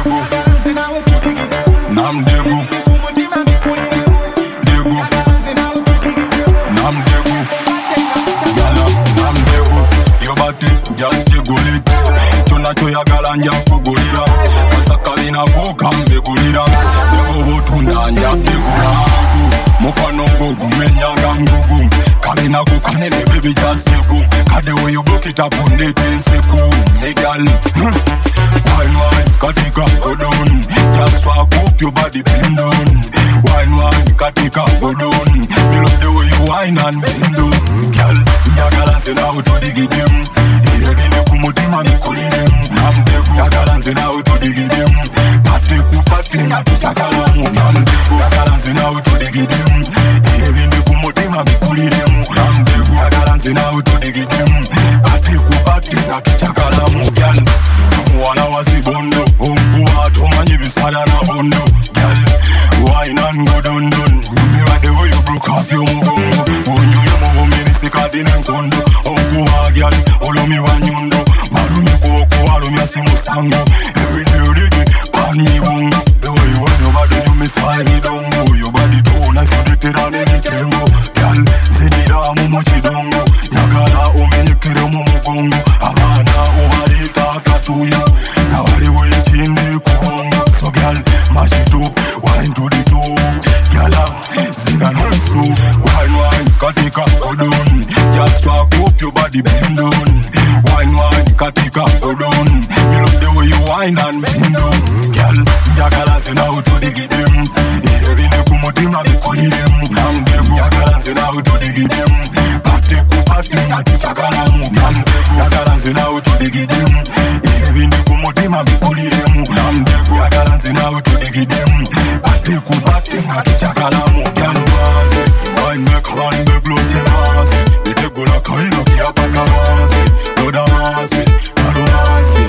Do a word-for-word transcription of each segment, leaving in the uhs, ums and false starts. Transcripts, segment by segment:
Namdego, Namdego, Dego, Namdego, Gala, Namdego. Your body just a gully. Tuna choya galanja kugulira. Masakalina kukambe gulira. Dego tunda nya degura. Mukano go menya gangugu. Kalina go kanene baby just dego. Kade way you book it up on the tenseku. Legal. Wine wine, katika go down. Just walk up your body bend down. Wine wine, katika go down. Me love the way you wine and bend down. Girl, nyagalanse na utodigidem. Irevine kumutima mikulirem. Namdego, nyagalanse na utodigidem. Pate kupate na tuchakalamu. Girl, nyagalanse na utodigidem. Irevine kumutima mikulirem. Namdego, nyagalanse na utodigidem. Pate kupate na tuchakalamu. Girl, mwana wasibondo. Unguwa tomanyi bisada na bondo. Girl, wine and go down down. Me right the way you broke off your mugongo. Unyo ya mugo minisi kadine nkondo. Unguwa girl, olomi wanyundo. Marumi kuoko walumi asimusango. Every day every day, pan me bongo. The way you want your body, you miss five me dongo. Your body too nice, you did it on any tempo. Girl, zenida mu mochi dongo. Nyagala umenyekere mu mugongo. Abana uhari takatuya. Na wali wechinde kuhongo. So girl, mash it up, wine to the toe. Girl, zina nansu. Wine wine, katika go down. Just walk up your body bend down. Wine wine, katika go down. Me love the way you wine and bend down. Girl, nyagala zina utodigidem. Irevine kumutima mikulirem. Namdego, nyagala zina utodigidem. Pate kupate na tuchakalamu. Girl, nyagala zina utodigidem. Irevine kumutima mikulirem. Namdego, nyagala zina utodigidem. Pate kupate na tuchakalamu. Girl, wine make one big love in us. Ite gula kaino kia pakawasi. Loda wasi, karu wasi.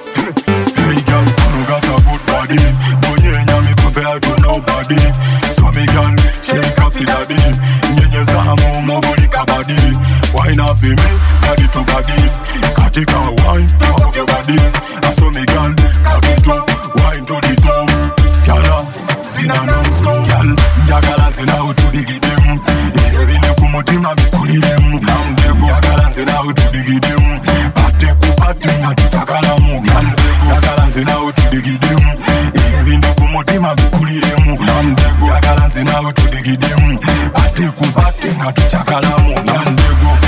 Hey girl, you got a good body. Donye nyami compared to nobody. So me girl, shake off the daddy. Nyenye zamu mogoli kabadi. Wine off me, body to body. Katika wine, top of your body. So me girl, kabito, wine to the toe. Girl, zina non-stop. Girl, nyagala zina utudigidem. Irevine kumutima mikulirem. Namdego, nyagala zina utudigidem. Pate kupate na tuchakalamu. Girl, nyagala zina utudigidem. Irevine kumutima mikulirem. Namdego, nyagala zina utudigidem. Pate kupate na tuchakalamu. Namdego.